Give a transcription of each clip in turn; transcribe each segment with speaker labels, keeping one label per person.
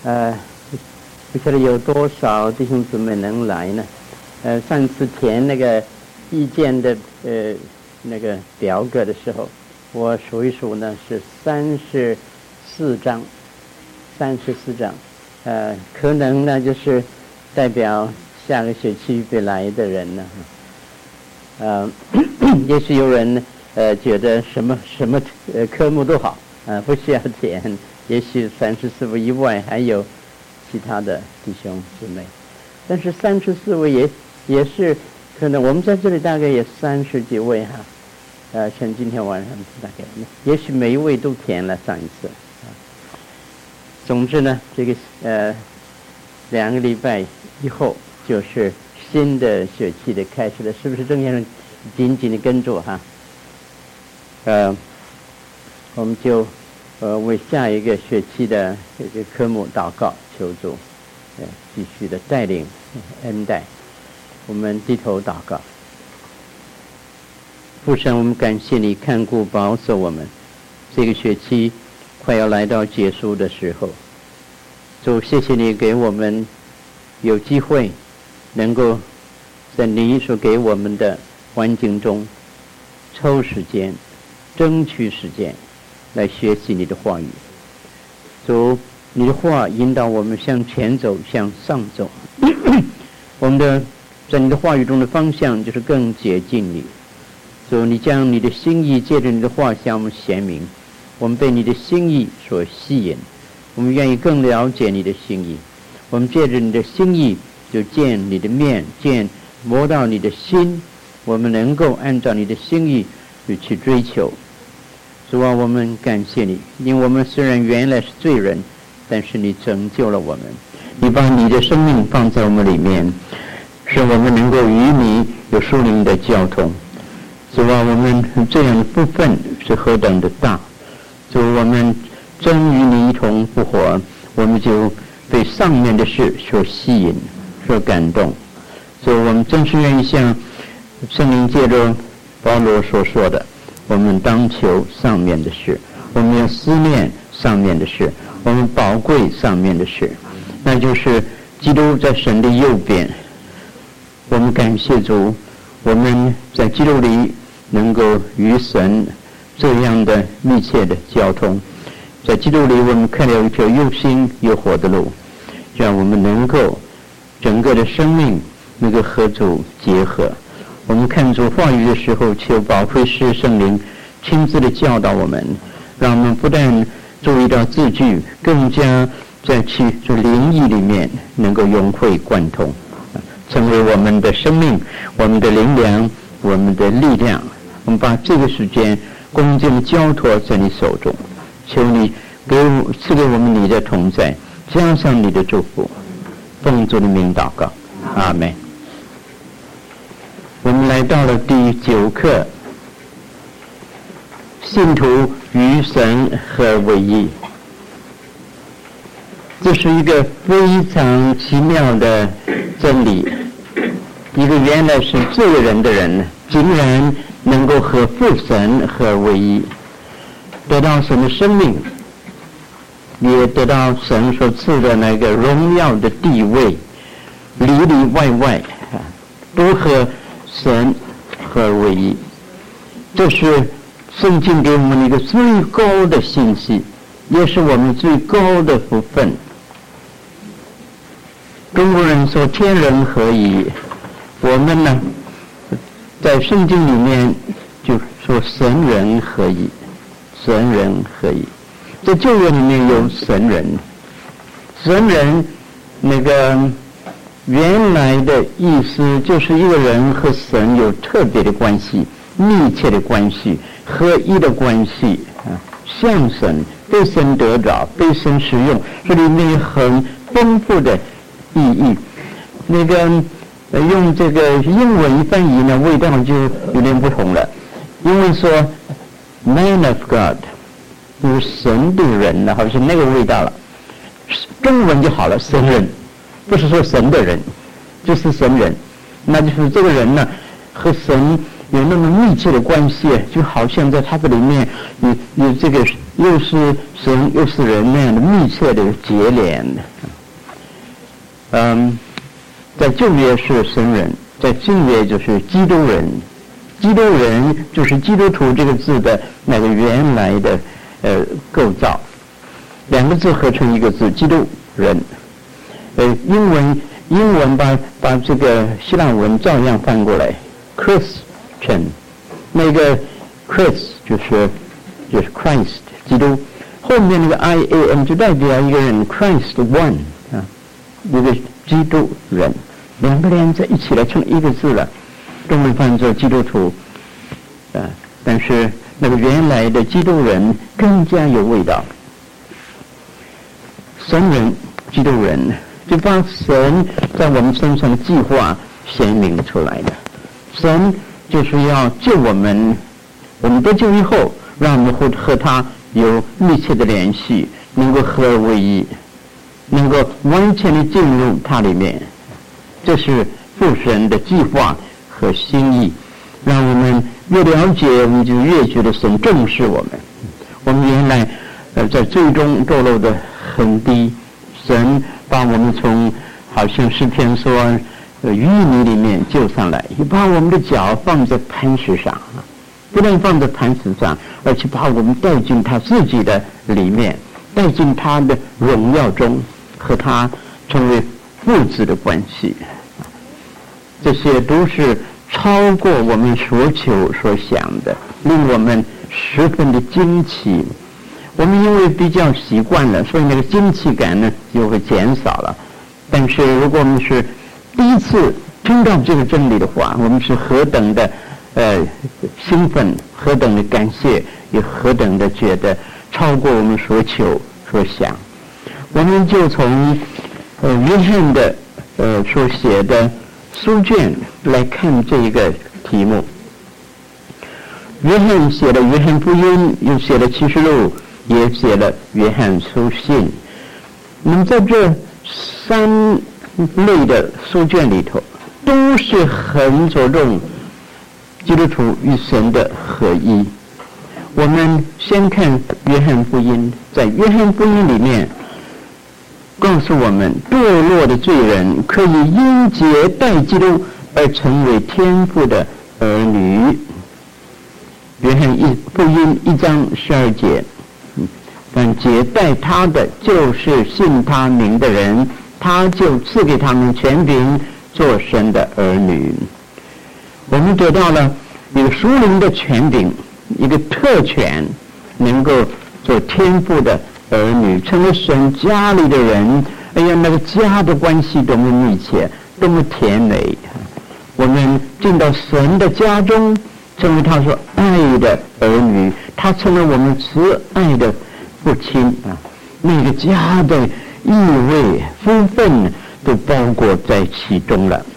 Speaker 1: 不晓得有多少弟兄姊妹能来呢？上次填那个意见的那个表格的时候，我数一数呢是34张，可能呢就是代表下个学期预备来的人呢。也许有人觉得什么科目都好，不需要填。也许34位以外还有其他的弟兄姊妹，但是34位也是可能，我们在这里大概也30几位哈，像今天晚上大概，也许每一位都填了上一次。总之呢，这个2个礼拜以后就是新的学期的开始了，是不是？郑先生紧紧的跟住哈。我们就为下一个学期的这个科目祷告，求主继续的带领恩待。我们低头祷告。父神，我们感谢你看顾保守我们，这个学期快要来到结束的时候，主谢谢你给我们有机会能够在你所给我们的环境中抽时间争取时间来学习你的话语。主，你的话引导我们向前走，向上走。我们的在你的话语中的方向就是更接近你。主，你将你的心意借着你的话向我们显明，我们被你的心意所吸引，我们愿意更了解你的心意。我们借着你的心意就见你的面，摸到你的心，我们能够按照你的心意去追求。主啊，我们感谢你，因为我们虽然原来是罪人，但是你拯救了我们，你把你的生命放在我们里面，使我们能够与你有属灵的交通。主啊，我们这样的部分是何等的大！主，我们真与你一同复活，我们就被上面的事所吸引、所感动。主，我们真是愿意像圣灵借着保罗所说的，我们当求上面的事，我们要思念上面的事，我们宝贵上面的事，那就是基督在神的右边。我们感谢主，我们在基督里能够与神这样的密切的交通，在基督里我们看到一条又新又活的路，让我们能够整个的生命能够和主结合。我们看主话语的时候，求宝贵师圣灵亲自的教导我们，让我们不但注意到字句，更加在去这灵意里面能够融会贯通，成为我们的生命、我们的灵粮、我们的力量。我们把这个时间恭敬交托在你手中，求你赐给我们你的同在，加上你的祝福，奉主的名祷告，阿们。我们来到了第9课，信徒与神合为一。这是一个非常奇妙的真理，一个原来是罪人的人，竟然能够和父神合为一，得到神的生命，也得到神所赐的那个荣耀的地位，里里外外都和神合为一。这是圣经给我们一个最高的信息，也是我们最高的福分。中国人说天人合一，我们呢在圣经里面就说神人合一，神人合一。在旧约里面有神人，神人那个原来的意思就是一个人和神有特别的关系、密切的关系、合一的关系向神、被神得着、被神使用，这里面有很丰富的意义。那个用这个英文一翻译呢，味道就有点不同了。英文说 Man of God， 就是神的人了，好像那个味道了。中文就好了，神人，不是说神的人，就是神人。那就是这个人呢和神有那么密切的关系，就好像在他的里面有这个又是神又是人那样的密切的结连在旧约是神人，在新约就是基督人。基督人就是基督徒这个字的那个原来的构造，两个字合成一个字，基督人。英文把这个希腊文照样翻过来 ，Christian， 那个 Christ 就是 Christ 基督，后面那个 I-A-M 就代表一个人 Christ one 啊，一个基督人，两个连在一起来成一个字了，中文翻作基督徒，但是那个原来的基督人更加有味道，神人基督人。就把神在我们身上的计划显明出来的。神就是要救我们，我们得救以后，让我们和他有密切的联系，能够合而为一，能够完全的进入他里面。这是父神的计划和心意，让我们越了解，我们就越觉得神重视我们。我们原来在最终堕落的很低，神把我们从好像诗篇说淤泥里面救上来，也把我们的脚放在磐石上，不但放在磐石上，而且把我们带进他自己的里面，带进他的荣耀中，和他成为父子的关系。这些都是超过我们所求所想的，令我们十分的惊奇。我们因为比较习惯了，所以那个惊奇感呢就会减少了。但是如果我们是第一次听到这个真理的话，我们是何等的兴奋，何等的感谢，也何等的觉得超过我们所求所想。我们就从约翰的所写的书卷来看这个题目。约翰写了约翰福音，又写了启示录，也写了约翰书信。那么在这三类的书卷里头，都是很着重基督徒与神的合一。我们先看约翰福音，在约翰福音里面告诉我们，堕落的罪人可以因接待基督而成为天父的儿女。约翰福音1章12节，但接待他的就是信他名的人，他就赐给他们权柄做神的儿女。我们得到了一个属灵的权柄，一个特权，能够做天父的儿女，成为神家里的人。哎呀，那个家的关系多么密切，多么甜美。我们进到神的家中，成为他所爱的儿女，他成为我们慈爱的父亲啊！那个家的意味、福分都包括在其中了。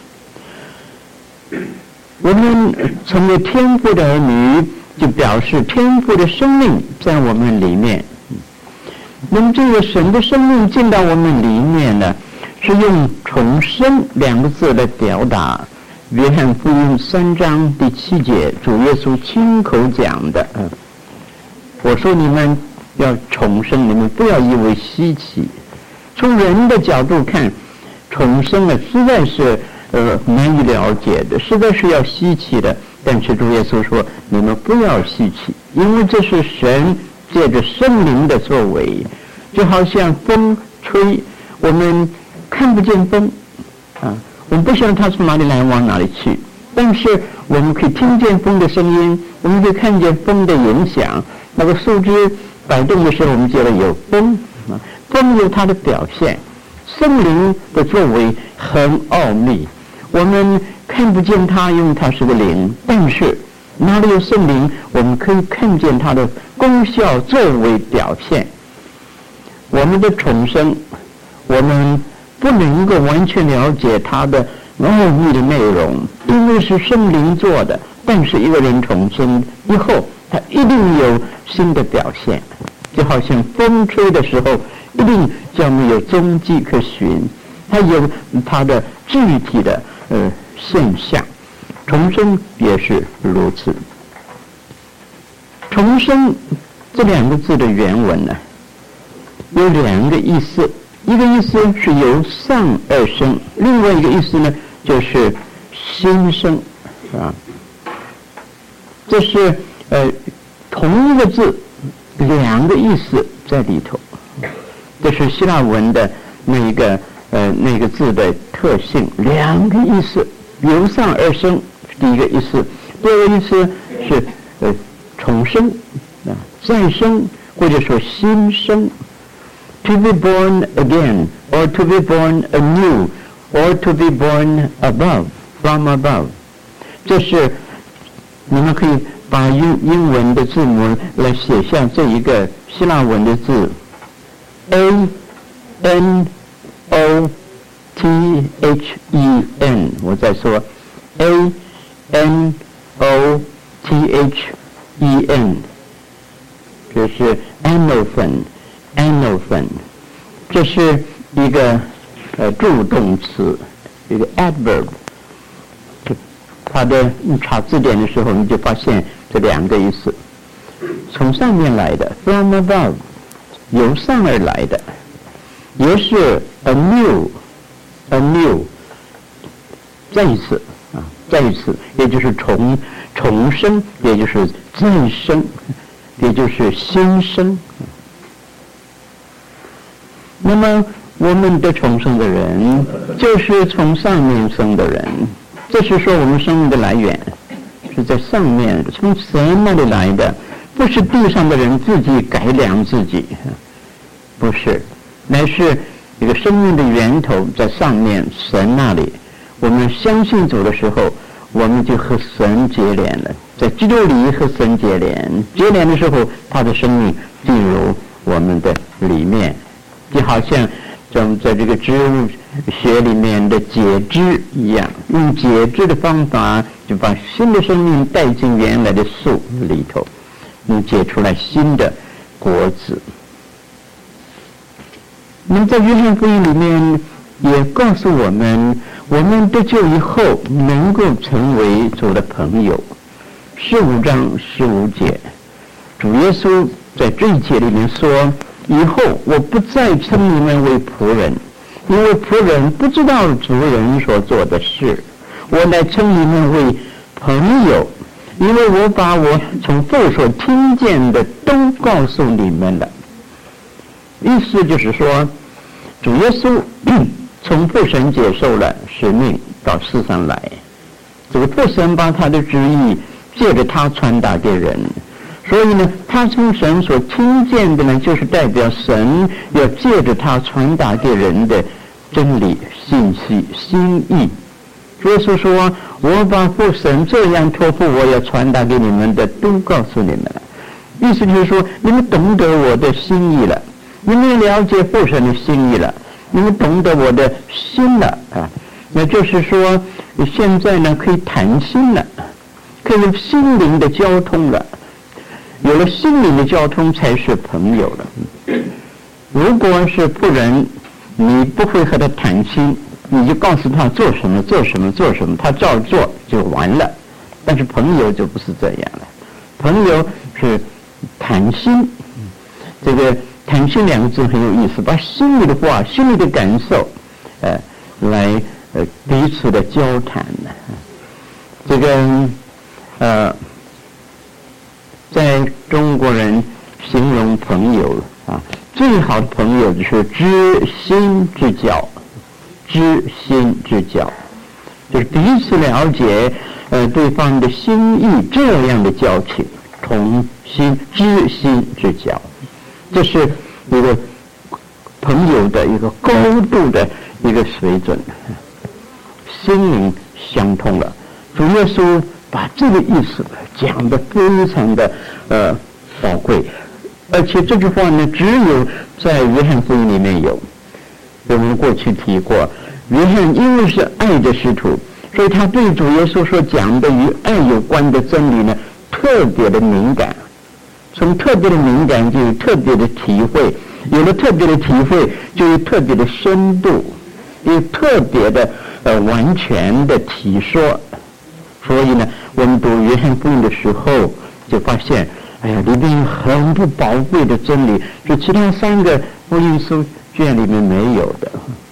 Speaker 1: 我们成为天父的儿女，就表示天父的生命在我们里面。那么这个神的生命进到我们里面呢，是用重生2个字来表达。约翰福音3章第7节，主耶稣亲口讲的。我说你们要重生，你们不要以为稀奇。从人的角度看，重生呢实在是难以了解的，实在是要稀奇的。但是主耶稣说，你们不要稀奇，因为这是神借着圣灵的作为。就好像风吹，我们看不见风啊，我们不晓得它从哪里来往哪里去，但是我们可以听见风的声音，我们可以看见风的影响。那个树枝摆动的时候，我们觉得有风啊，风有它的表现。圣灵的作为很奥秘，我们看不见它，因为它是个灵，但是哪里有圣灵，我们可以看见它的功效、作为、表现。我们的重生，我们不能够完全了解它的奥秘的内容，因为是圣灵做的。但是一个人重生以后，他一定有新的表现，就好像风吹的时候，一定将没有踪迹可寻，它有它的具体的现象。重生也是如此。重生这2个字的原文呢，有2个意思， 一个意思是由上而生，另外一个意思呢就是新生啊。这是同一个字两个意思在里头，这是希腊文的那个字的特性，两个意思，由上而生第一个意思，第二个意思是重生啊，再生或者说新生。To be born again, or to be born anew, or to be born above, from above. 这是你们可以把英文的字母来写下这一个希腊文的字 A N O T H E N。我再说 A N O T H E N， 这是 anophen。这是一个助动词，一个 adverb。它的查字典的时候，你就发现这两个意思，从上面来的 from above， 由上而来的，也是 anew， 再一次，也就是重生，也就是再生，也就是新生。那么我们的重生的人就是从上面生的人，这是说我们生命的来源是在上面，从神那里来的，不是地上的人自己改良自己，不是，乃是一个生命的源头在上面，神那里。我们相信主的时候，我们就和神结连了，在基督里和神结连的时候，他的生命进入我们的里面，就好像在这个植物学里面的解枝一样，用解枝的方法就把新的生命带进原来的树里头，结出来新的果子。那么在约翰福音里面也告诉我们，我们得救以后能够成为主的朋友。15章15节，主耶稣在这一节里面说，以后我不再称你们为仆人，因为仆人不知道主人所做的事，我乃称你们为朋友，因为我把我从父所听见的都告诉你们了。意思就是说，主耶稣从父神接受了使命到世上来，这个父神把他的旨意借着他传达给人，所以呢，他从神所听见的呢，就是代表神要借着他传达给人的真理、信息、心意。耶稣说，我把父神这样托付我要传达给你们的都告诉你们了。意思就是说，你们懂得我的心意了，你们了解父神的心意了，你们懂得我的心了啊。那就是说，现在呢可以谈心了，可以有心灵的交通了。有了心灵的交通才是朋友了。如果是仆人，你不会和他谈心，你就告诉他做什么，他照做就完了。但是朋友就不是这样了，朋友是谈心。这个谈心两个字很有意思，把心里的话、心里的感受，来彼此的交谈。这个在中国人形容朋友啊，最好的朋友就是知心之交，就是彼此了解对方的心意，这样的交情，知心之交，这是一个朋友的一个高度的一个水准，心灵相通了。主耶稣把这个意思讲得非常的宝贵，而且这句话呢，只有在约翰福音里面有。我们过去提过，约翰因为是爱的使徒，所以他对主耶稣所讲的与爱有关的真理呢，特别的敏感。从特别的敏感就有特别的体会，有了特别的体会就有特别的深度，有特别的完全的体说。所以呢，我们读约翰福音的时候就发现，里面有很多宝贵的真理，就其他三个福音书
Speaker 2: 卷里面没有的。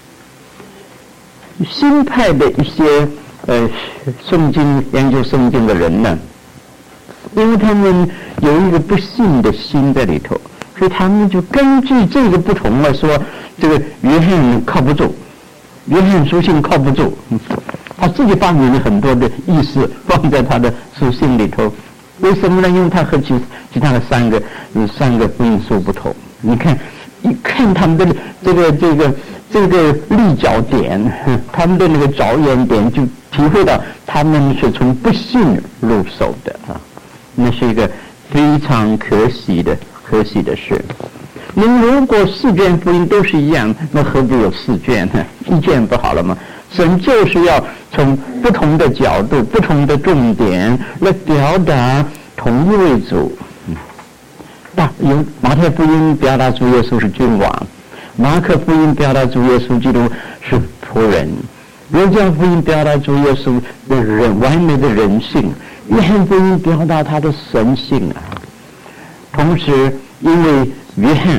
Speaker 2: 新派的一些诵经研究圣经的人呢，因为他们有一个不信的心在里头，所以他们就根据这个不同来说，这个约翰靠不住，约翰书信靠不住，他自己发明了很多的意思放在他的书信里头。为什么呢？因为他和其他的三个福音书不同。你看，一看他们的这个立脚点，他们的那个着眼点，就体会到他们是从不信入手的啊，那是一个非常可喜的事。您如果4卷福音都是一样，那何必有4卷呢？1卷不好了吗？神就是要从不同的角度、不同的重点来表达同一位主。有马太福音表达主耶稣是君王，马可福音表达主耶稣基督是仆人，路加福音表达主耶稣的完美的人性，约翰福音表达他的神性啊。同时，因为约翰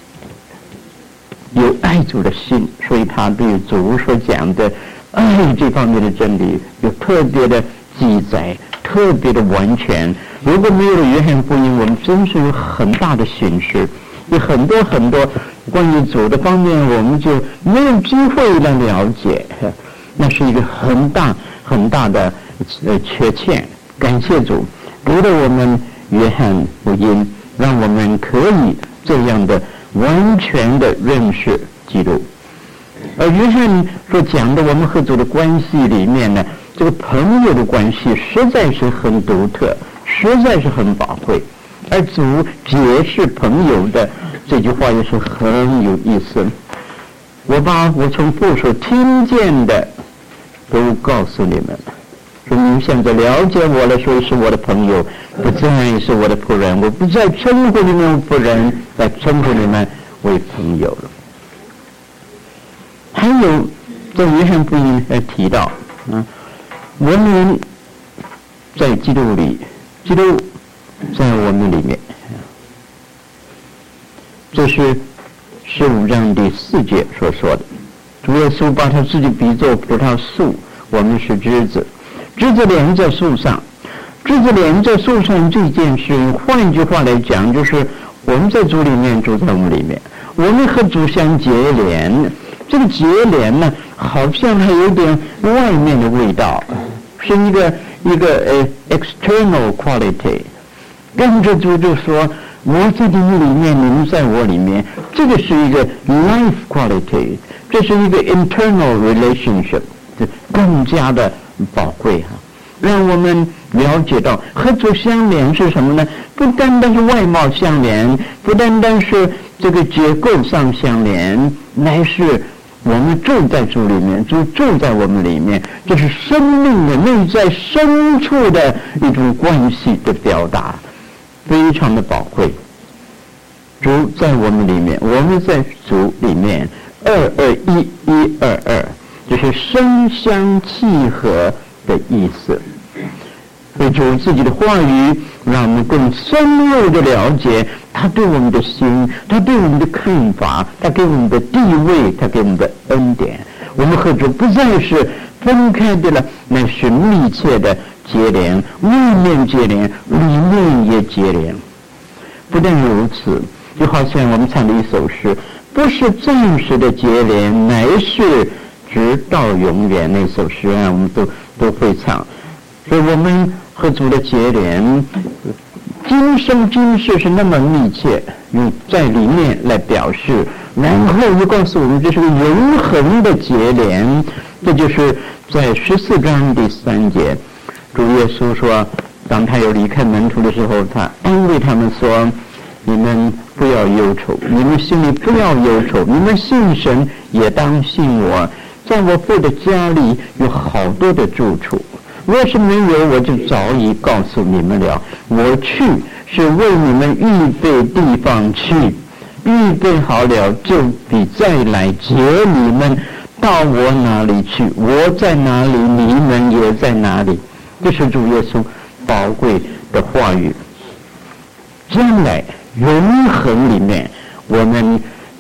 Speaker 2: 有爱主的心，所以他对主所讲的爱这方面的真理有特别的记载，特别的完全。如果没有了约翰福音，我们真是有很大的损失，有很多关于主的方面，我们就没有机会来了解，那是一个很大的缺陷。感谢主给了我们约翰福音，让我们可以这样的完全的认识基督。而约翰所讲的我们和主的关系里面呢，这个朋友的关系实在是很独特，实在是很宝贵。而主解释朋友的这句话也是很有意思。我把我从父所听见的都告诉你们，说你们现在了解我了，所以是我的朋友，不再是我的仆人，我不再称呼你们仆人，来称呼你们为朋友了。还有在约翰福音提到我们在基督里，基督在我们里面，这是15章第4节所说的。主耶稣把他自己比作葡萄树，我们是枝子，枝子连在树上，枝子连在树上这件事，换句话来讲，就是我们在主里面，主在我们里面，我们和主相结连。这个结连呢，好像还有点外面的味道，是一个external quality。跟着主就说，我在你们里面，你们在我里面，这个是一个 life quality， 这是一个 internal relationship， 更加的宝贵让我们了解到和主相连是什么呢？不单单是外貌相连，不单单是这个结构上相连，乃是我们住在主里面，主住在我们里面，这是生命的内在深处的一种关系的表达，非常的宝贵。主在我们里面，我们在主里面，221，122，这是声相契合的意思。所以主自己的话语让我们更深入的了解他对我们的心，他对我们的看法，他给我们的地位，他给我们的恩典。我们和主不再是分开的了，那是密切的结连，外面结连，里面也结连。不但如此，就好像我们唱的一首诗，不是暂时的结连，乃是直到永远。那首诗我们都会唱。所以我们和主的结连，今生今世是那么密切，用在里面来表示，然后又告诉我们这是个永恒的结连。这就是在14章第3节，主耶稣说，当他要离开门徒的时候，他安慰他们说，你们不要忧愁，你们心里不要忧愁，你们信神也当信我，在我父的家里有好多的住处，若是没有，我就早已告诉你们了。我去是为你们预备地方去，预备好了，就必再来接你们到我哪里去。我在哪里，你们也在哪里。这是主耶稣宝贵的话语。将来永恒里面，我们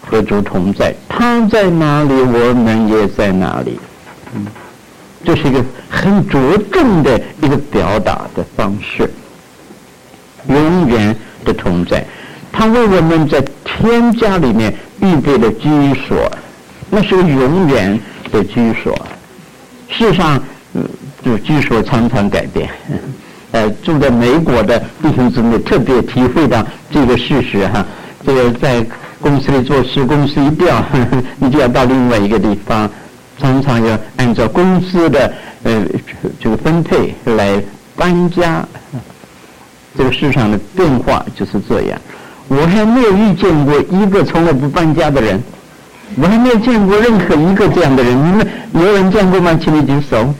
Speaker 2: 和主同在，他在哪里，我们也在哪里。这是一个很着重的一个表达的方式，永远的同在。他为我们在天家里面预备了居所，那是个永远的居所。事实上，这居所常常改变。住在美国的弟兄姊妹特别体会到这个事实哈。这个在公司里做事，公司一调，你就要到另外一个地方，常常要按照公司的这个分配来搬家。这个市场的变化就是这样。我还没有遇见过一个从来不搬家的人，我还没有见过任何一个这样的人。你们有人见过吗？请你举手。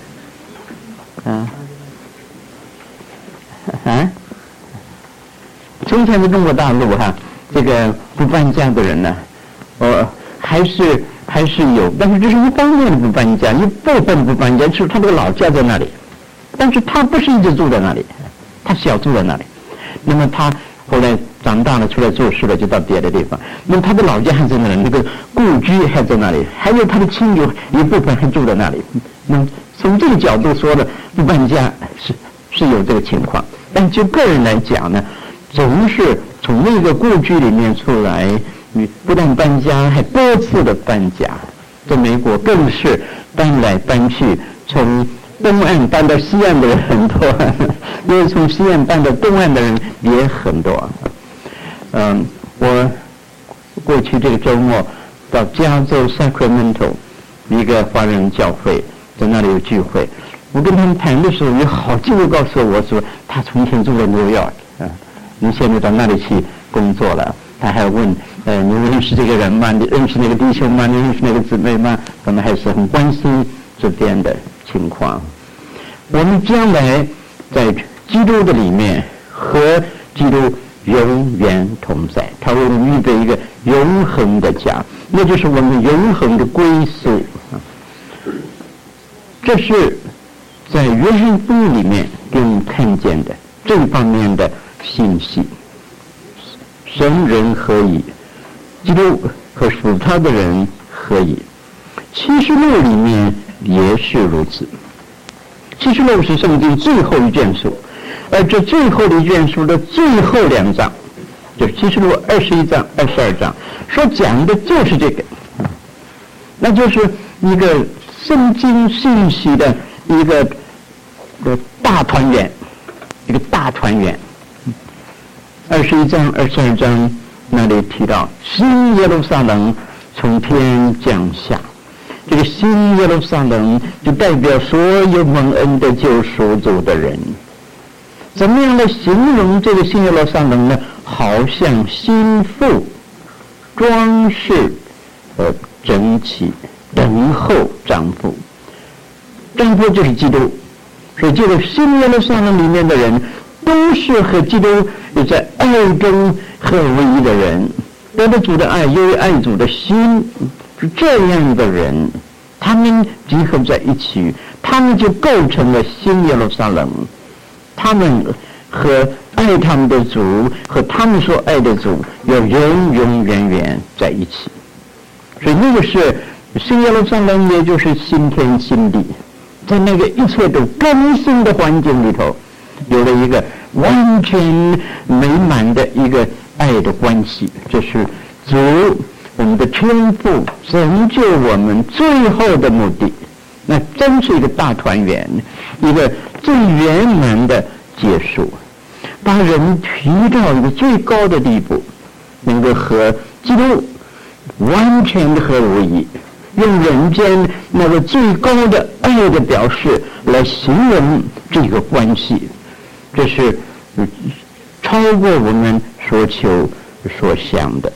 Speaker 2: 从前的中国大陆哈，这个不搬家的人呢，还是有，但是这是一方面的不搬家，一部分不搬家，就是他这个老家在那里，但是他不是一直住在那里，他小住在那里。那么他后来长大了，出来做事了，就到别的地方。那么他的老家还在那里，那个故居还在那里，还有他的亲友一部分还住在那里。那么从这个角度说呢，不搬家是有这个情况，但就个人来讲呢，总是从那个故居里面出来，你不但搬家，还多次的搬家。在美国更是搬来搬去，从东岸搬到西岸的人很多，因为从西岸搬到东岸的人也很多。我过去这个周末到加州 Sacramento 一个华人教会，在那里有聚会。我跟他们谈的时候，有好几个告诉我说，他从前住在New York，你现在到那里去工作了。他还问，你认识这个人吗？你认识那个弟兄吗？你认识那个姊妹吗？他们还是很关心这边的情况。我们将来在基督的里面和基督永远同在，他为我们预备一个永恒的家，那就是我们永恒的归宿。这是在约翰福音里面给我们看见的这方面的信息。神人合一，基督和属他的人合一。启示录里面也是如此。启示录是圣经最后一卷书，而这最后的一卷书的最后2章，就是启示录21章、22章，所讲的就是这个，那就是一个圣经信息的一个大团圆，一个大团圆。21章、22章那里提到新耶路撒冷从天降下，这个新耶路撒冷就代表所有蒙恩的救赎主的人。怎么样来形容这个新耶路撒冷呢？好像新妇装饰整齐，等候丈夫。丈夫就是基督，所以这个新耶路撒冷里面的人都是和基督在爱中合为一的人，得了主的爱，由于爱主的心，是这样的人，他们集合在一起，他们就构成了新耶路撒冷。他们和爱他们的主和他们所爱的主要永永远远在一起。所以那个是新耶路撒冷，也就是新天新地，在那个一切都更新的环境里头，有了一个完全美满的一个爱的关系。这是主我们的天父拯救我们最后的目的，那真是一个大团圆，一个最圆满的结束，把人提到一个最高的地步，能够和基督完全的合为一，用人间那个最高的爱的表示来形容这个关系。这是超过我们所求所想的。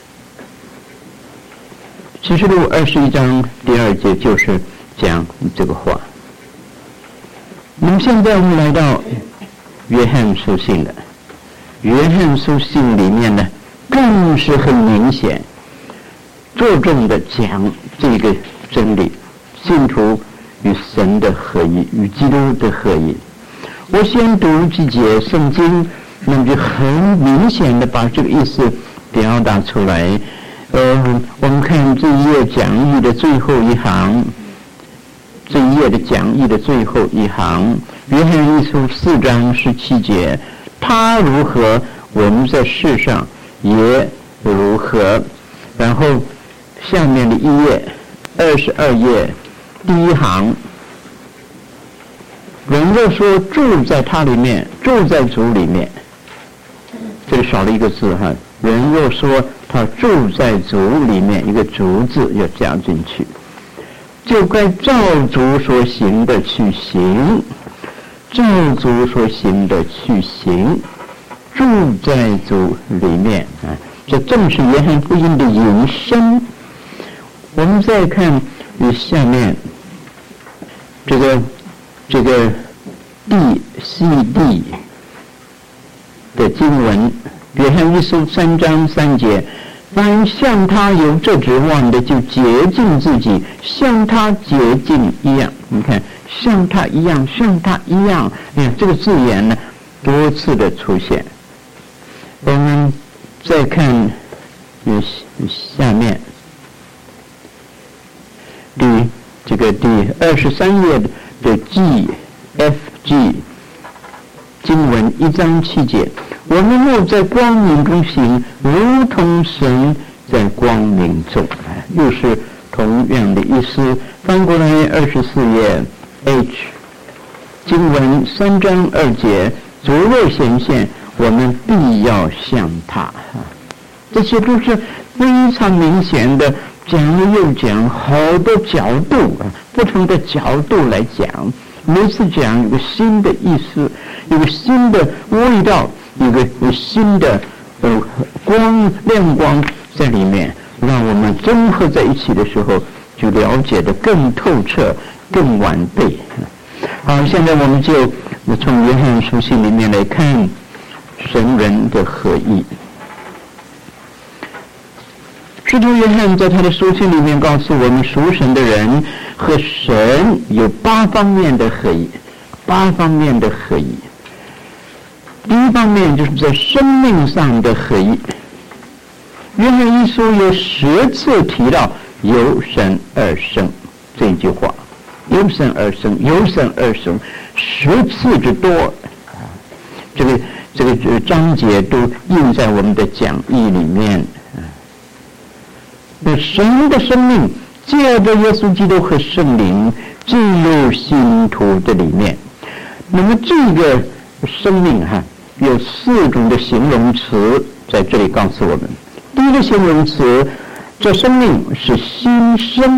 Speaker 2: 启示录21章第2节就是讲这个话。那么现在我们来到约翰书信了，约翰书信里面呢，更是很明显着重的讲这个真理，信徒与神的合一，与基督的合一。我先读几节圣经，那么就很明显的把这个意思表达出来。 我们看这一页讲义的最后一行，这一页的讲义的最后一行，约翰一书4章17节，他如何，我们在世上也如何。然后下面的一页22页第一行，人若说住在他里面，住在主里面，这里少了一个字哈。人若说他住在主里面，一个主字要加进去，就该照主所行的去行，照主所行的去行，住在主里面啊，这正是约翰福音的引申。我们再看下面这个D、C、D 的经文，约翰一书3章3节，凡像他有这指望的，就洁净自己，像他洁净一样。你看，像他一样，像他一样，这个字眼呢多次的出现。我们再看下面第23页的 G、F、G 经文1章7节，我们若在光明中行，如同神在光明中，又是同样的意思。翻过来24页 H 经文3章2节，主若显现，我们必要像他。这些都是非常明显的，讲了又讲，好多角度不同的角度来讲，每次讲有个新的意思，有个新的味道，有个新的亮光在里面，让我们综合在一起的时候，就了解得更透彻、更完备。好，现在我们就从约翰书信里面来看神人的合一。使徒约翰在他的书信里面告诉我们，属神的人和神有8方面的合一，8方面的合一。第一方面就是在生命上的合一。约翰一书有10次提到由神而生这句话，由神而生，由神而生，10次之多。这个章节都印在我们的讲义里面。神的生命借着耶稣基督和圣灵进入信徒的里面。那么这个生命有4种的形容词在这里告诉我们。第一个形容词，这生命是新生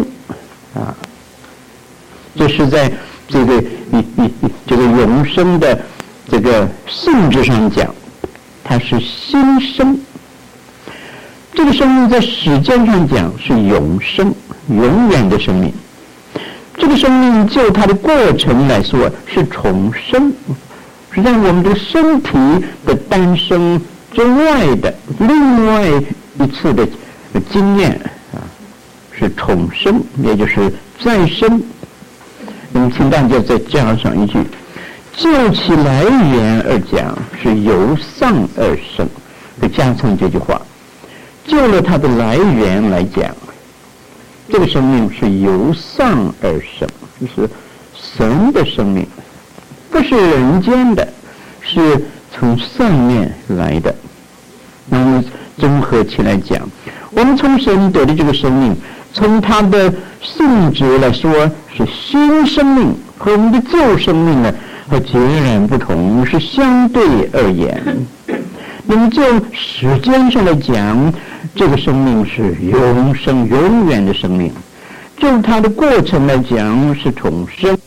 Speaker 2: 这是在这个永生的这个性质上讲，它是新生。这个生命在时间上讲是永生，永远的生命。这个生命就它的过程来说是重生，实际上我们的身体的诞生之外的另外一次的经验是重生，也就是再生。那么请大家再加上一句，就其来源而讲是由上而生，就加上这句话，就了它的来源来讲，这个生命是由上而生，就是神的生命，不是人间的，是从上面来的。那么综合起来讲，我们从神得的这个生命，从它的性质来说是新生命，和我们的旧生命呢和截然不同，是相对而言。那么就时间上来讲，这个生命是永生永远的生命，就它的过程来讲是重生，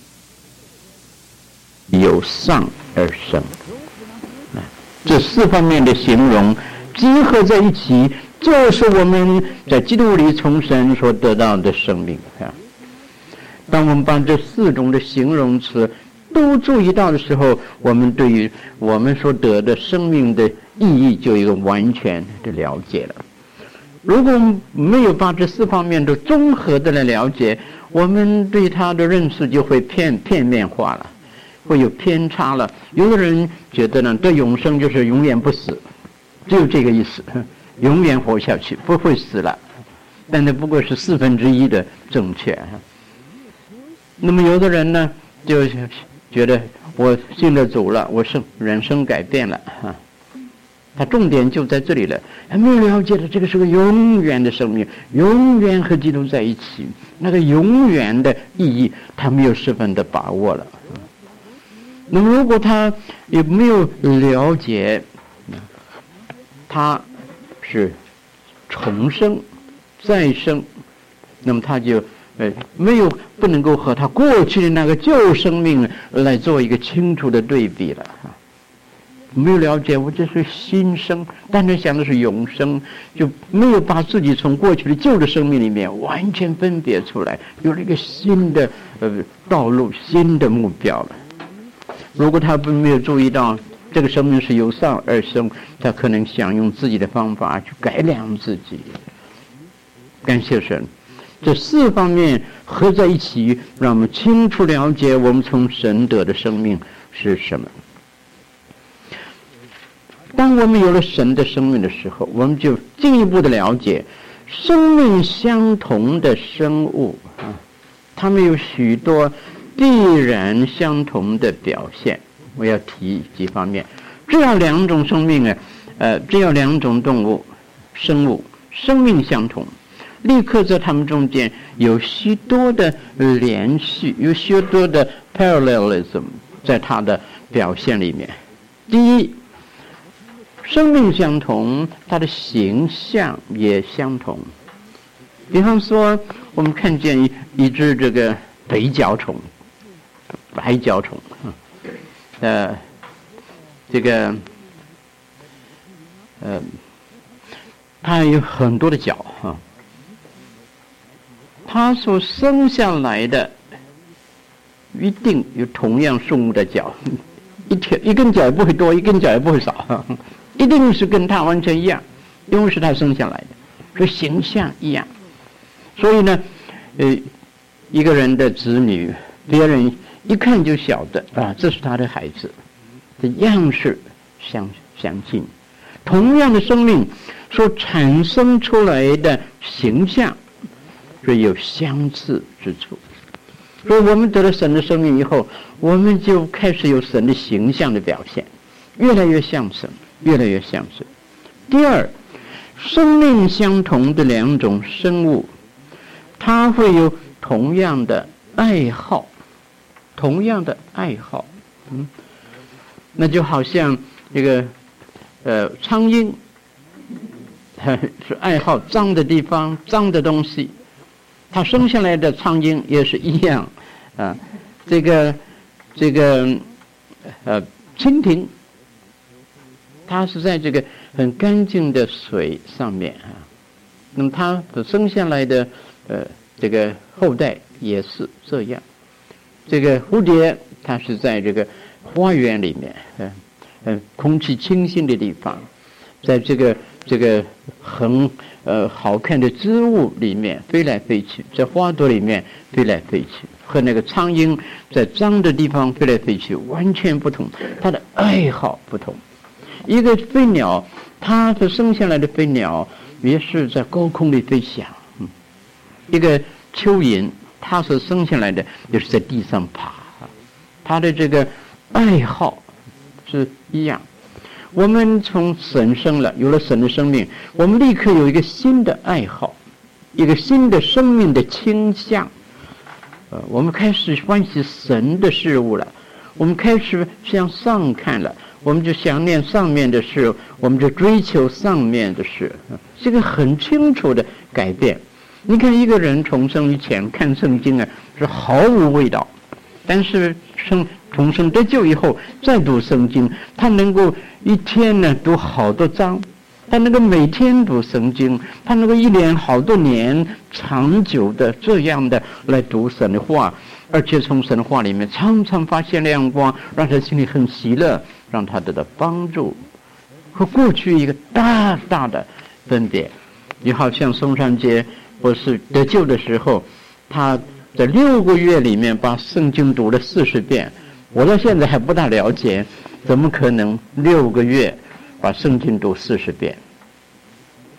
Speaker 2: 由上而生。这4方面的形容集合在一起，就是我们在基督里从神所得到的生命。当我们把这4种的形容词都注意到的时候，我们对于我们所得的生命的意义就有一个完全的了解了。如果没有把这4方面都综合的来了解，我们对它的认识就会片面化了，会有偏差了。有的人觉得呢，这永生就是永远不死，只有这个意思。
Speaker 1: 永远活下去，不会死了。但那不过是1/4的正确。那么有的人呢，就觉得我信了主了，我人生改变了啊。他重点就在这里了，还没有了解的这个是个永远的生命，永远和基督在一起，那个永远的意义他没有十分的把握了。那么如果他也没有了解他是重生再生，那么他就不能够和他过去的那个旧生命来做一个清楚的对比了。没有了解我这是新生，单纯想的是永生，就没有把自己从过去的旧的生命里面完全分别出来，有了一个新的道路，新的目标了。如果他没有注意到这个生命是由上而生，他可能想用自己的方法去改良自己。感谢神，这4方面合在一起，让我们清楚了解我们从神得的生命是什么。当我们有了神的生命的时候，我们就进一步的了解生命相同的生物他们有许多必然相同的表现。我要提几方面。只要2种生命只要2种动物生物生命相同，立刻在它们中间有许多的连续，有许多的 parallelism 在它的表现里面。第一，生命相同，它的形象也相同。比方说，我们看见一只这个白脚虫，它有很多的脚它所生下来的一定有同样数目的脚，一根脚也不会多，一根脚也不会少，一定是跟它完全一样，因为是它生下来的，所以形象一样。所以呢，一个人的子女，别人一看就晓得这是他的孩子，的样式相近。同样的生命所产生出来的形象，所以有相似之处。所以我们得了神的生命以后，我们就开始有神的形象的表现，越来越像神，越来越像神。第二，生命相同的2种生物，它会有同样的爱好，那就好像这个苍蝇是爱好脏的地方、脏的东西，它生下来的苍蝇也是一样这个蜻蜓，它是在这个很干净的水上面那么它生下来的这个后代也是这样。这个蝴蝶，它是在这个花园里面空气清新的地方，在这个很好看的植物里面飞来飞去，在花朵里面飞来飞去，和那个苍蝇在脏的地方飞来飞去完全不同，它的爱好不同。一个飞鸟，它所生下来的飞鸟也是在高空里飞翔，一个蚯蚓，它所生下来的也是在地上爬，它的这个爱好是一样。我们从神生了，有了神的生命，我们立刻有一个新的爱好，一个新的生命的倾向。我们开始欢喜神的事物了，我们开始向上看了，我们就想念上面的事，我们就追求上面的事，是个很清楚的改变。你看一个人重生以前看圣经是毫无味道，但是重生得救以后再读圣经，他能够一天读好多章，他能够每天读圣经，他能够一连好多年长久的这样的来读神的话，而且从神的话里面常常发现亮光，让他心里很喜乐，让他得到帮助，和过去一个大大的分别。你好像宋传杰博士得救的时候，他在6个月里面把圣经读了40遍，我到现在还不大了解，怎么可能6个月把圣经读40遍？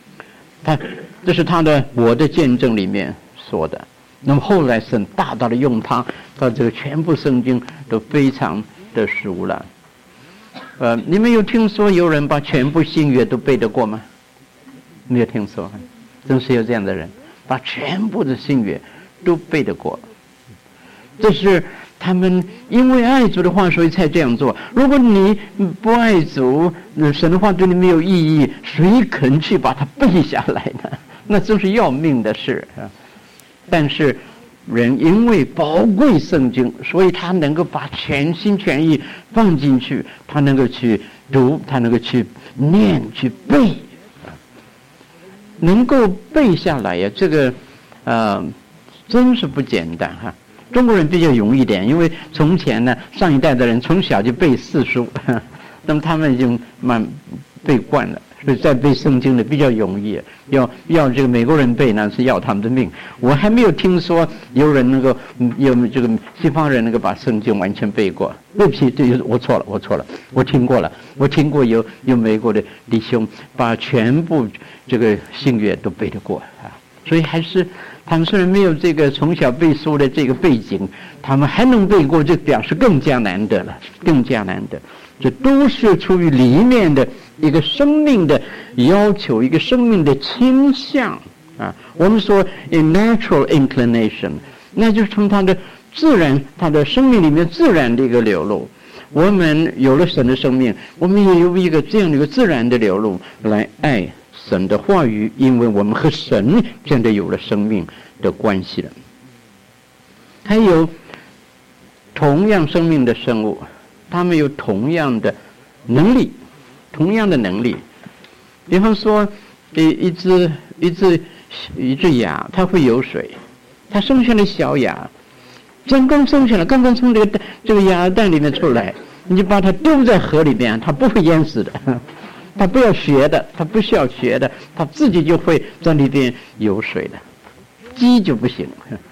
Speaker 1: 这是他的我的见证里面说的。那么后来神大大的用他，到这个全部圣经都非常的熟了。你们有听说有人把全部新约都背得过吗？没有听说，真是有这样的人，把全部的新约都背得过。这是他们因为爱主的话，所以才这样做。如果你不爱主，神的话对你没有意义，谁肯去把它背下来呢？那真是要命的事啊！但是人因为宝贵圣经，所以他能够把全心全意放进去，他能够去读，他能够去念，去背，能够背下来呀，这个真是不简单哈。中国人比较容易一点，因为从前呢，上一代的人从小就背四书，那么他们已经背惯了，所以再背圣经的比较容易。要这个美国人背呢，是要他们的命。我还没有听说有人能够有这个西方人能够把圣经完全背过。对不起，我错了，我听过了，我听过有美国的弟兄把全部这个新约都背得过啊，所以还是。他们虽然没有这个从小背书的这个背景，他们还能背过，这表示更加难得了，更加难得。这都是出于里面的一个生命的要求，一个生命的倾向啊。我们说 a natural inclination， 那就是从他的自然，他的生命里面自然的一个流露。我们有了神的生命，我们也有一个这样的一个自然的流露来爱神的话语，因为我们和神真的有了生命的关系了。还有同样生命的生物，他们有同样的能力，比方说一只鸭，它会游水，它生下来小鸭，刚生下来，刚刚从这个鸭蛋里面出来，你就把它丢在河里面，它不会淹死的。他不要学的，他不需要学的，他自己就会在里边游水的。鸡就不行，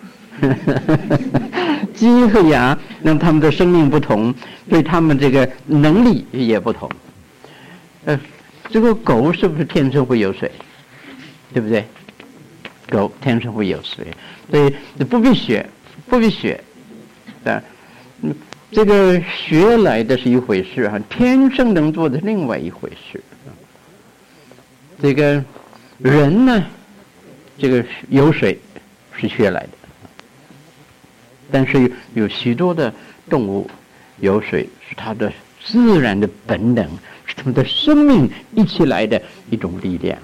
Speaker 1: 鸡和鸭，那他们的生命不同，对他们这个能力也不同。这个狗是不是天生会游水？对不对？狗天生会游水，所以不必学啊。这个学来的是一回事啊，天生能做的另外一回事。这个人呢，这个游水是学来的，但是有许多的动物游水是它的自然的本能，是他们的生命一起来的一种力量。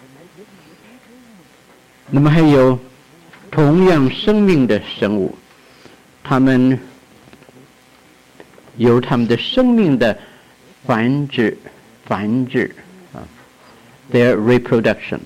Speaker 1: 那么还有同样生命的生物，他们有他们的生命的繁殖啊 ，their reproduction。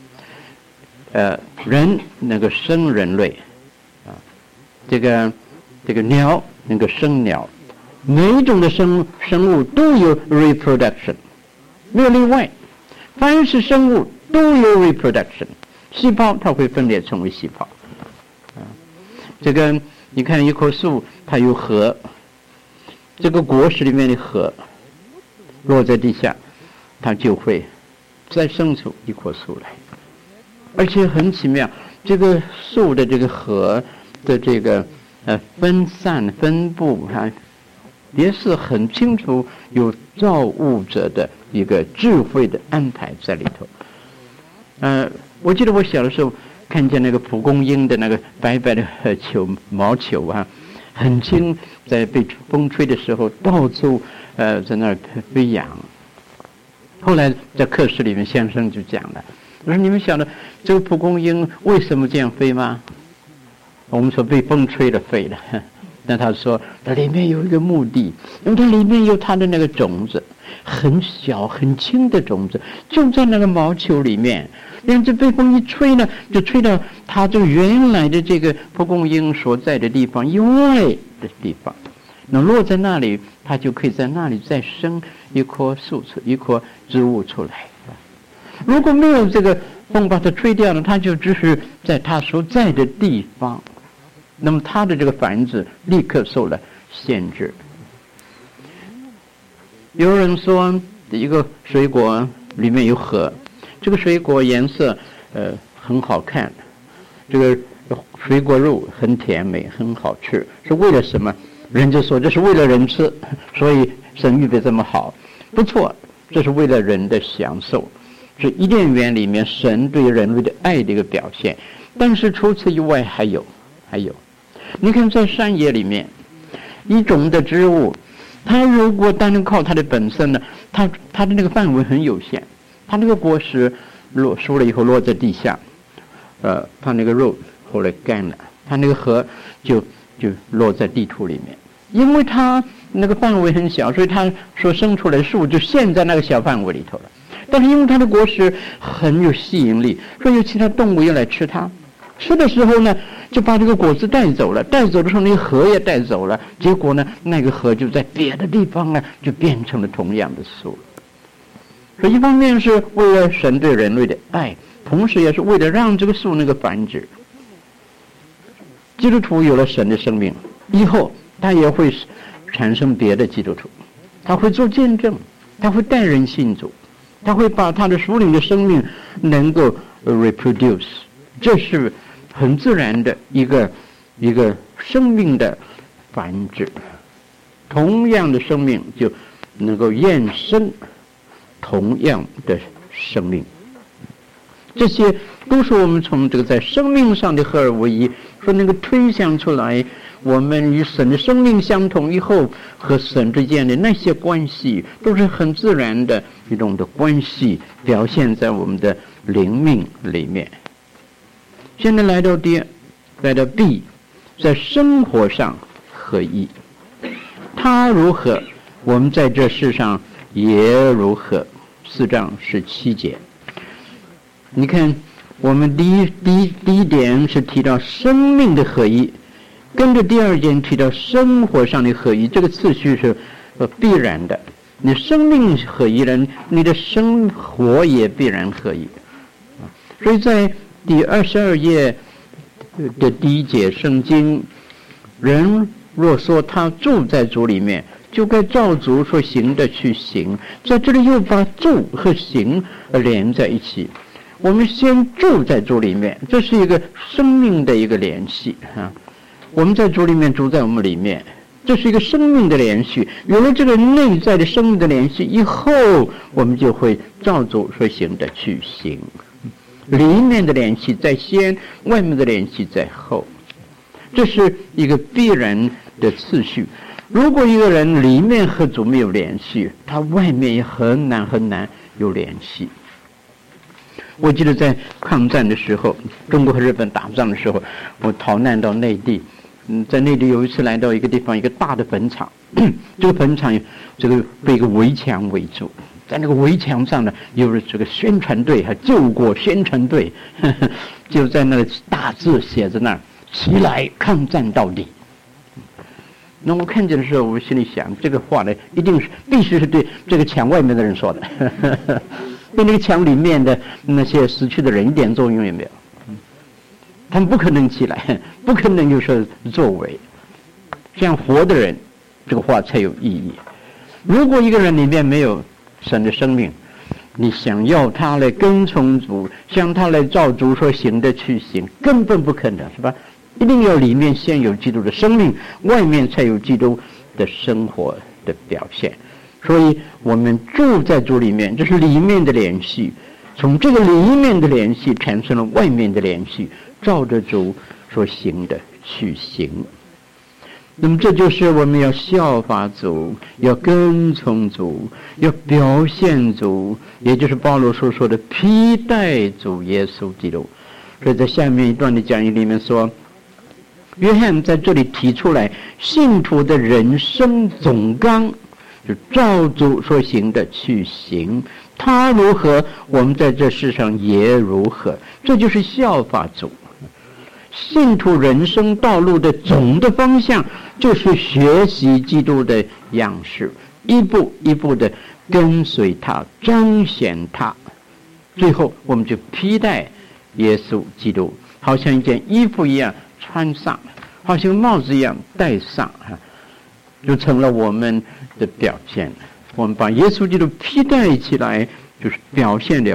Speaker 1: 人能够生人类啊，这个鸟能够生鸟，每一种的生物都有 reproduction， 没有例外。凡是生物都有 reproduction， 细胞它会分裂成为细胞啊。这个你看一棵树，它有核。这个果实里面的核落在地下，它就会再生出一棵树来，而且很奇妙，这个树的这个核的这个分散分布也是很清楚，有造物者的一个智慧的安排在里头。我记得我小的时候看见那个蒲公英的那个白白的毛球啊，很轻，在被风吹的时候到处在那儿飞扬。后来在课室里面先生就讲了，我说你们晓得这个蒲公英为什么这样飞吗？我们说被风吹了飞了，那他说它里面有一个目的，因为它里面有它的那个种子，很小很轻的种子，就在那个毛球里面。让这被风一吹呢，就吹到它这原来的这个蒲公英所在的地方以外的地方，那落在那里，它就可以在那里再生一棵植物出来。如果没有这个风把它吹掉了，它就只是在它所在的地方，那么它的这个繁殖立刻受了限制。有人说一个水果里面有核， 这个水果颜色很好看，这个水果肉很甜美，很好吃，是为了什么？人就说这是为了人吃，所以神预备这么好，不错，这是为了人的享受，是伊甸园里面神对人类的爱的一个表现。但是除此以外还有，你看在山野里面，一种的植物，它如果单单靠它的本身呢，它的那个范围很有限，它那个果实熟了以后落在地下，它那个肉后来干了，它那个核就落在地土里面，因为它那个范围很小，所以它所生出来的树就陷在那个小范围里头了。但是因为它的果实很有吸引力，所以有其他动物要来吃它。吃的时候呢，就把这个果子带走了，带走的时候那个核也带走了，结果呢，那个核就在别的地方呢，就变成了同样的树。所以一方面是为了神对人类的爱，同时也是为了让这个树能够繁殖。基督徒有了神的生命以后，他也会产生别的基督徒，他会做见证，他会带人信主，他会把他的属灵的生命能够 reproduce， 这是很自然的一个生命的繁殖。同样的生命就能够衍生同样的生命，这些都是我们从这个在生命上的合而为一，说能够推想出来，我们与神的生命相同以后，和神之间的那些关系，都是很自然的一种的关系，表现在我们的灵命里面。现在来到 B， 在生活上合一，他如何，我们在这世上也如何。4章17节，你看，我们第一点是提到生命的合一，跟着第二点提到生活上的合一，这个次序是必然的。你生命合一了，你的生活也必然合一。所以在第22页的第1节圣经，人若说他住在主里面，就该照主所行的去行。在这里又把住和行连在一起。我们先住在主里面，这是一个生命的一个联系啊。我们在主里面，主在我们里面，这是一个生命的联系。有了这个内在的生命的联系以后，我们就会照主所行的去行。里面的联系在先，外面的联系在后，这是一个必然的次序。如果一个人里面和主没有联系，他外面也很难有联系。我记得在抗战的时候，中国和日本打仗的时候，我逃难到内地。在内地有一次来到一个地方，一个大的坟场，这个坟场这个被一个围墙围住，在那个围墙上呢，有这个宣传队和救国宣传队，就在那个大字写着那儿，起来抗战到底。那我看见的时候，我心里想，这个话呢，必须是对这个墙外面的人说的，对那个墙里面的那些死去的人一点作用也没有。他们不可能起来，不可能有所作为。这样活的人，这个话才有意义。如果一个人里面没有神的生命，你想要他来跟从主，向他来照主所行的去行，根本不可能，是吧？一定要里面先有基督的生命，外面才有基督的生活的表现。所以我们住在主里面，这是里面的联系，从这个里面的联系产生了外面的联系，照着主所行的去行。那么这就是我们要效法主，要跟从主，要表现主，也就是保罗所说的披戴主耶稣基督。所以在下面一段的讲义里面说，约翰在这里提出来信徒的人生总纲，就照主所行的去行，他如何，我们在这世上也如何，这就是效法主。信徒人生道路的总的方向，就是学习基督的样式，一步一步的跟随他，彰显他，最后我们就披戴耶稣基督，好像一件衣服一样穿上，好像帽子一样戴上，就成了我们的表现。我们把耶稣基督披戴起来，就是表现了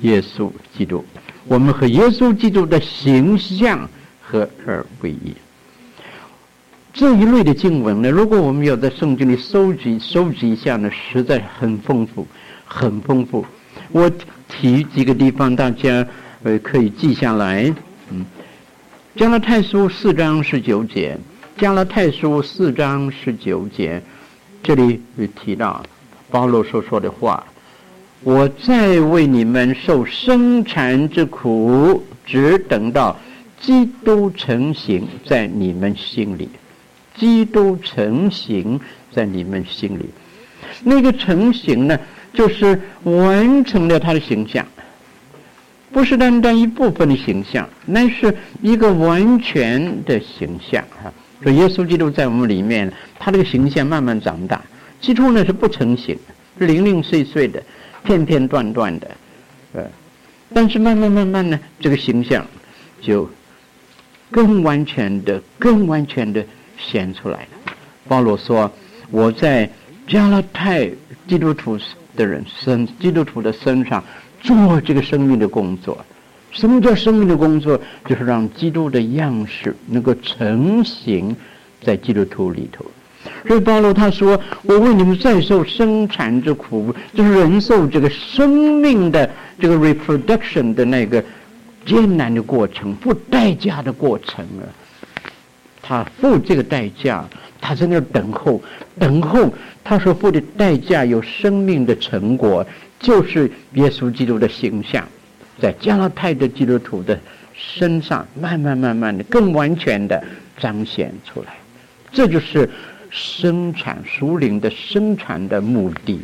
Speaker 1: 耶稣基督，我们和耶稣基督的形象合而为一。这一类的经文呢，如果我们要在圣经里收集一下呢，实在很丰富，很丰富。我提几个地方，大家可以记下来。加拉太书4章19节，加拉太书4章19节，这里提到保罗所说的话：我在为你们受生产之苦，只等到基督成形在你们心里。基督成形在你们心里，那个成形呢，就是完成了他的形象，不是单单一部分的形象，那是一个完全的形象啊。所以耶稣基督在我们里面，他这个形象慢慢长大，起初呢是不成形，是零零碎碎的，片片段段的，但是慢慢呢，这个形象就更完全的显出来了。保罗说：我在加拉太基督徒的身上做这个生命的工作。什么叫生命的工作？就是让基督的样式能够成形在基督徒里头。所以保罗他说：我为你们再受生产之苦，就是忍受这个生命的这个 reproduction 的那个艰难的过程，付代价的过程啊。他付这个代价，他在那儿等候，他所付的代价有生命的成果，就是耶稣基督的形象在加拉太的基督徒的身上慢慢的更完全的彰显出来。这就是生产属灵的生产的目的。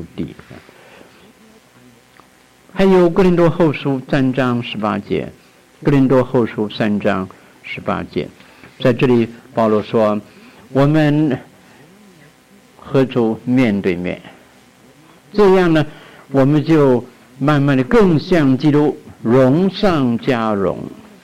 Speaker 1: 还有哥林多后书3章18节，哥林多后书3章18节，在这里保罗说：我们和主面对面，这样呢，我们就慢慢的更像基督，荣上加荣。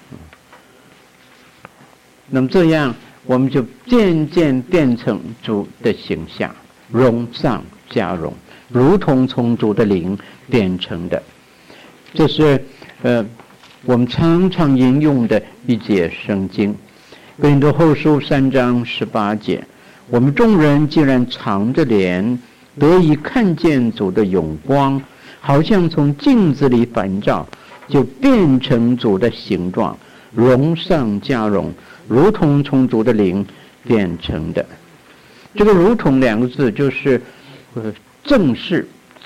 Speaker 1: 那么这样我们就渐渐变成主的形象，荣上加荣，如同从主的灵变成的。这是我们常常引用的一节圣经，哥林多后书3章18节：我们众人既然敞着脸得以看见主的永光，好像从镜子里反照，就变成主的形状，荣上加荣，如同从主的灵变成的。这个如同2个字就是正式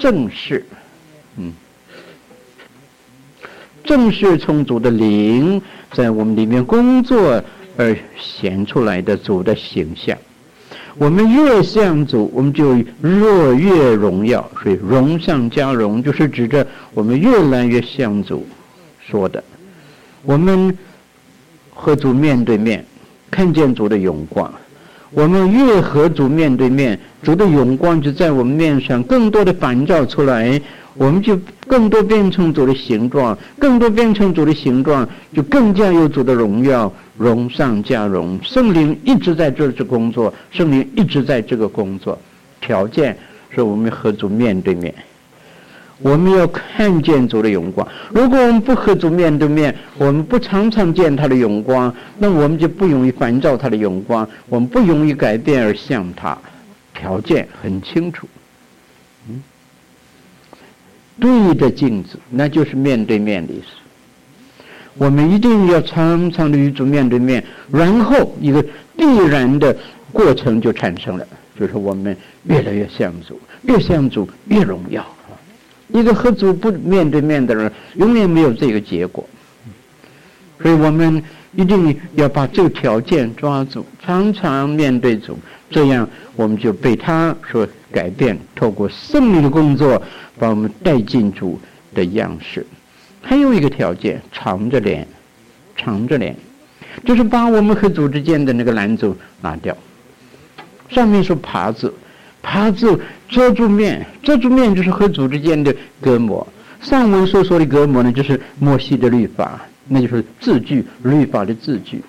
Speaker 1: 从主的灵在我们里面工作而显出来的主的形象。我们越像主，我们就越荣耀，所以荣上加荣就是指着我们越来越像主说的。我们和主面对面，看见主的荣光，我们越和主面对面，主的荣光就在我们面上更多的反照出来，我们就更多变成主的形状，就更加有主的荣耀，荣上加荣。圣灵一直在这工作，条件是我们和主面对面，我们要看见主的荣光。如果我们不和主面对面，我们不常常见他的荣光，那我们就不容易反照他的荣光，我们不容易改变而像他。条件很清楚，对着镜子，那就是面对面的意思。我们一定要常常的与主面对面，然后一个必然的过程就产生了，就是我们越来越像主，越像主越荣耀。一个和主不面对面的人，永远没有这个结果。所以我们一定要把这个条件抓住，常常面对主，这样我们就被他所改变，透过圣灵的工作把我们带进主的样式。还有一个条件，敞着脸，就是把我们和主之间的那个拦阻拿掉。上面说耙子遮住面就是和主之间的隔膜。上文所说的隔膜呢，就是摩西的律法，那就是字句，律法的字句。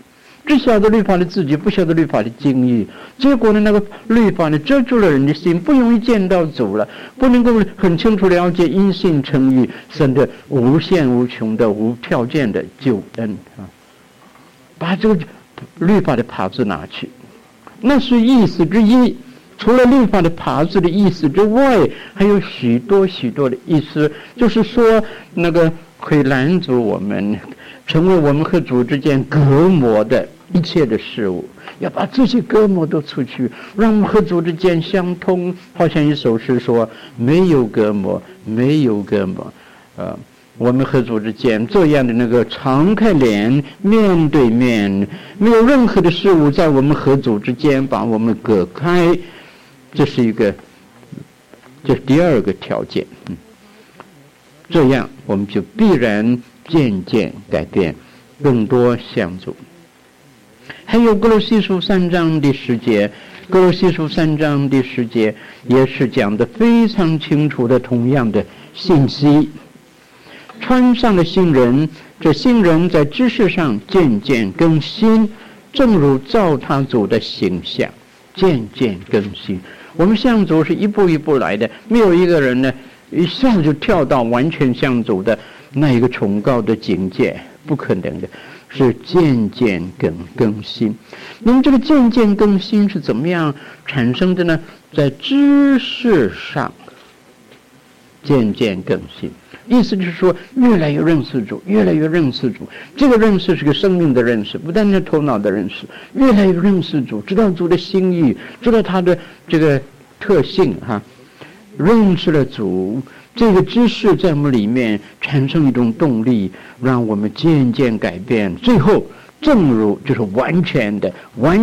Speaker 2: 只晓得律法的字句，不晓得律法的经义。结果呢，那个律法呢遮住了人的心，不容易见到主了，不能够很清楚了解因信称义神的无限无穷的无条件的救恩啊！把这个律法的耙子拿去，那是意思之一。除了律法的耙子的意思之外，还有许多许多的意思，就是说那个可以拦阻我们成为我们和主之间隔膜的一切的事物，要把这些隔膜都出去，让我们和主之间相通。好像一首诗说：没有隔膜，没有隔膜。我们和主之间这样的那个敞开脸，面对面，没有任何的事物在我们和主之间把我们隔开。这是第二个条件。这样我们就必然渐渐改变，更多相主。还有歌罗西书3章第10节，歌罗西书3章第10节也是讲得非常清楚的同样的信息。穿上了新人，这新人在知识上渐渐更新，正如照他主的形象渐渐更新。我们向主是一步一步来的，没有一个人呢一下就跳到完全向主的那一个崇高的境界，不可能的，是渐渐更新。那么这个渐渐更新是怎么样产生的呢？在知识上渐渐更新，意思就是说越来越认识主，越来越认识主。这个认识是个生命的认识，不单是头脑的认识，越来越认识主，知道主的心意，知道他的这个特性认识了主，这个知识在我们里面产生一种动力，让我们渐渐改变，最后正如就是完全的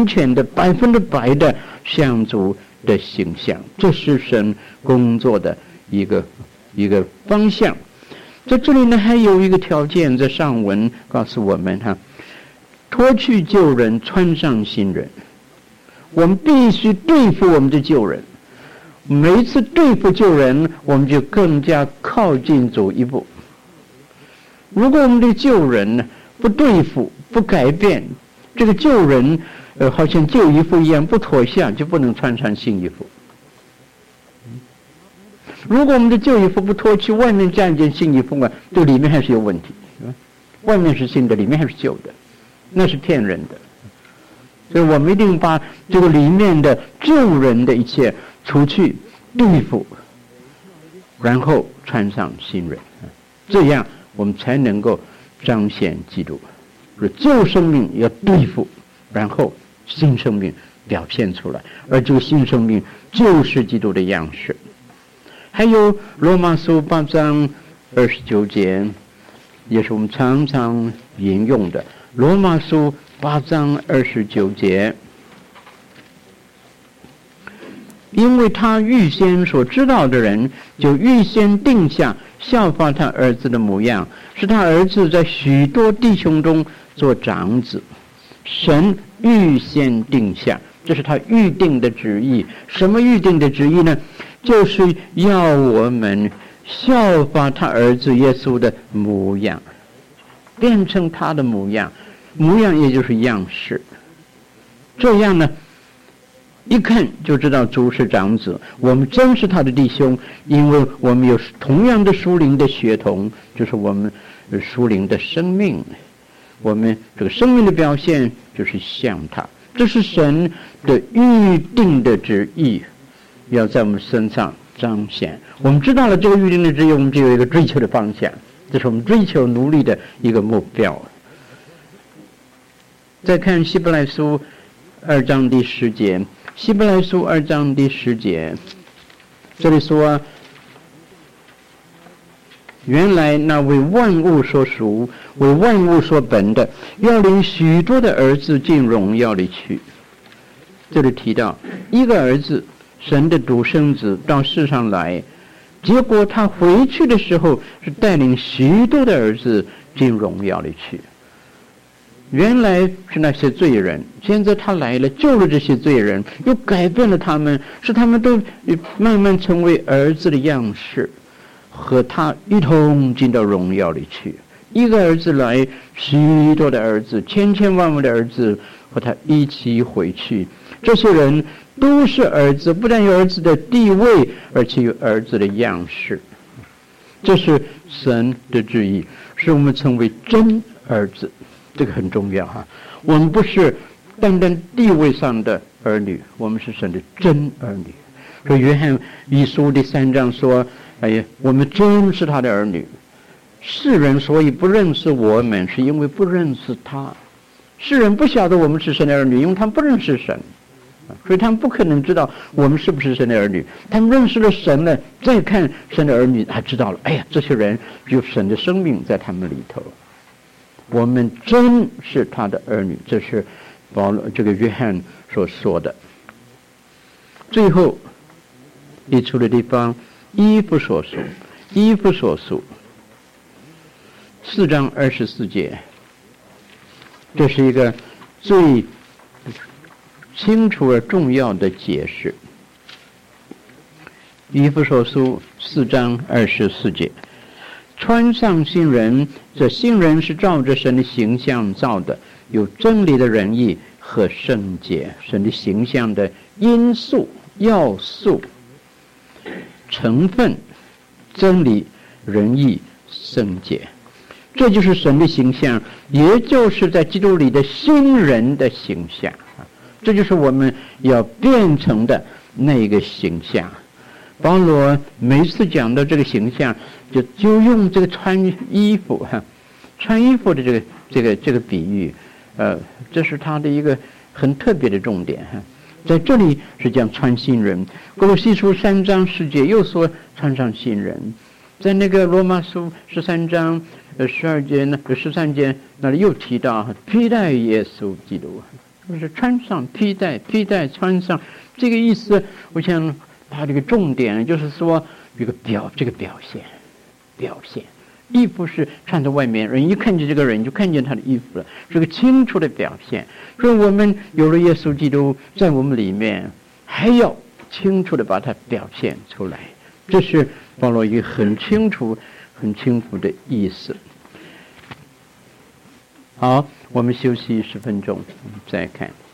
Speaker 2: 100%的像主的形象。这是神工作的一个方向。在这里呢，还有一个条件，在上文告诉我们脱去旧人，穿上新人。我们必须对付我们的旧人，每一次对付旧人，我们就更加靠近主一步。如果我们的旧人呢不对付、不改变，这个旧人好像旧衣服一样不脱下，就不能穿上新衣服。如果我们的旧衣服不脱去，外面加一件新衣服这里面还是有问题。外面是新的，里面还是旧的，那是骗人的。所以我们一定把这个里面的旧人的一切除去对付，然后穿上新人，这样我们才能够彰显基督。旧生命要对付，然后新生命表现出来，而这个新生命就是基督的样式。还有罗马书8章29节，也是我们常常引用的。罗马书8章29节，因为他预先所知道的人，就预先定下效法他儿子的模样，使他儿子在许多弟兄中做长子。神预先定下，这是他预定的旨意。什么预定的旨意呢？就是要我们效法他儿子耶稣的模样，变成他的模样，模样也就是样式。这样呢，一看就知道主是长子，我们真是他的弟兄，因为我们有同样的属灵的血统，就是我们属灵的生命。我们这个生命的表现就是像他，这是神的预定的旨意，要在我们身上彰显。我们知道了这个预定的旨意，我们就有一个追求的方向，这是我们追求努力的一个目标。再看希伯来书2章第10节，希伯来书2章第10节，这里说，原来那为万物所属、为万物所本的，要领许多的儿子进荣耀里去。这里提到一个儿子，神的独生子到世上来，结果他回去的时候是带领许多的儿子进荣耀里去。原来是那些罪人，现在他来了，救了这些罪人，又改变了他们，使他们都慢慢成为儿子的样式，和他一同进到荣耀里去。
Speaker 1: 一个儿子来，许多的儿子，千千万万的儿子和他一起回去。这些人都是儿子，不但有儿子的地位，而且有儿子的样式。这是神的旨意，使我们成为真儿子，这个很重要哈。我们不是单单地位上的儿女，我们是神的真儿女。所以约翰一书第3章说：“哎呀，我们真是他的儿女。世人所以不认识我们，是因为不认识他。世人不晓得我们是神的儿女，因为他们不认识神，所以他们不可能知道我们是不是神的儿女。他们认识了神了，再看神的儿女，他知道了，哎呀，这些人有神的生命在他们里头。我们真是他的儿女，这是这个约翰所说的。最后一处的地方，以弗所书4章24节，这是一个最清楚而重要的解释。以弗所书4章24节，穿上新人，这新人是照着神的形象造的，有真理的仁义和圣洁。神的形象的因素、要素、成分，真理、仁义、圣洁，这就是神的形象，也就是在基督里的新人的形象。这就是我们要变成的那个形象。保罗每次讲到这个形象，就用这个穿衣服的这个比喻，这是他的一个很特别的重点哈。在这里是讲穿新人，哥罗西书3章10节又说穿上新人，在那个罗马书13章12节呢13节那里又提到披戴耶稣基督，就是穿上披戴穿上，这个意思我想他这个重点就是说这个表现。衣服是穿在外面，人一看见这个人就看见他的衣服了，是个清楚的表现。所以我们有了耶稣基督在我们里面，还要清楚的把它表现出来，这是保罗一个很清楚的意思。好，我们休息10分钟，再看。